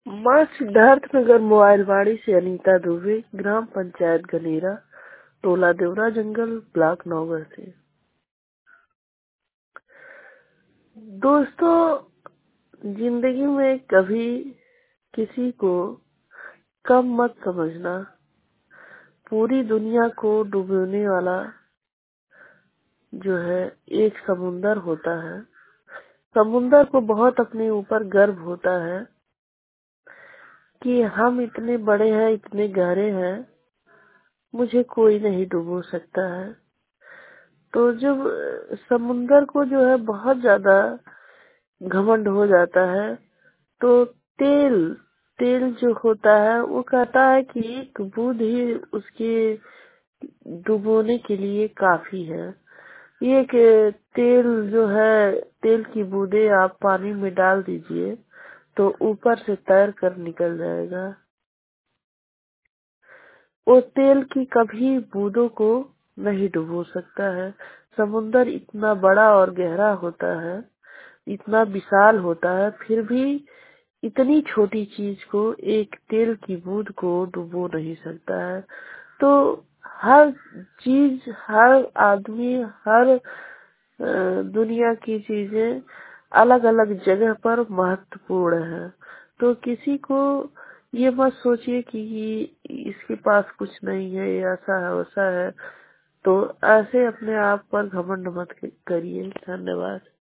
मां सिद्धार्थ नगर मोबाइलवाड़ी से अनीता दुबे, ग्राम पंचायत गनेरा, टोला देवरा जंगल, ब्लॉक नौगढ़ से। दोस्तों, जिंदगी में कभी किसी को कम मत समझना। पूरी दुनिया को डुबोने वाला जो है एक समुंदर होता है। समुंदर को बहुत अपने ऊपर गर्व होता है कि हम इतने बड़े हैं, इतने गहरे हैं, मुझे कोई नहीं डुबो सकता है। तो जब समुंदर को जो है बहुत ज्यादा घमंड हो जाता है, तो तेल तेल जो होता है वो कहता है कि एक बूंद ही उसके डुबोने के लिए काफी है। ये कि तेल जो है, तेल की बूंदे आप पानी में डाल दीजिए तो ऊपर से तैर कर निकल जाएगा। वो तेल की कभी बूंदों को नहीं डुबो सकता है। समुंदर इतना बड़ा और गहरा होता है, इतना विशाल होता है, फिर भी इतनी छोटी चीज को, एक तेल की बूंद को डुबो नहीं सकता है। तो हर चीज, हर आदमी, हर दुनिया की चीजें अलग अलग जगह पर महत्वपूर्ण है। तो किसी को ये मत सोचिए कि इसके पास कुछ नहीं है, ये ऐसा है वैसा है। तो ऐसे अपने आप पर घमंड मत करिए। धन्यवाद।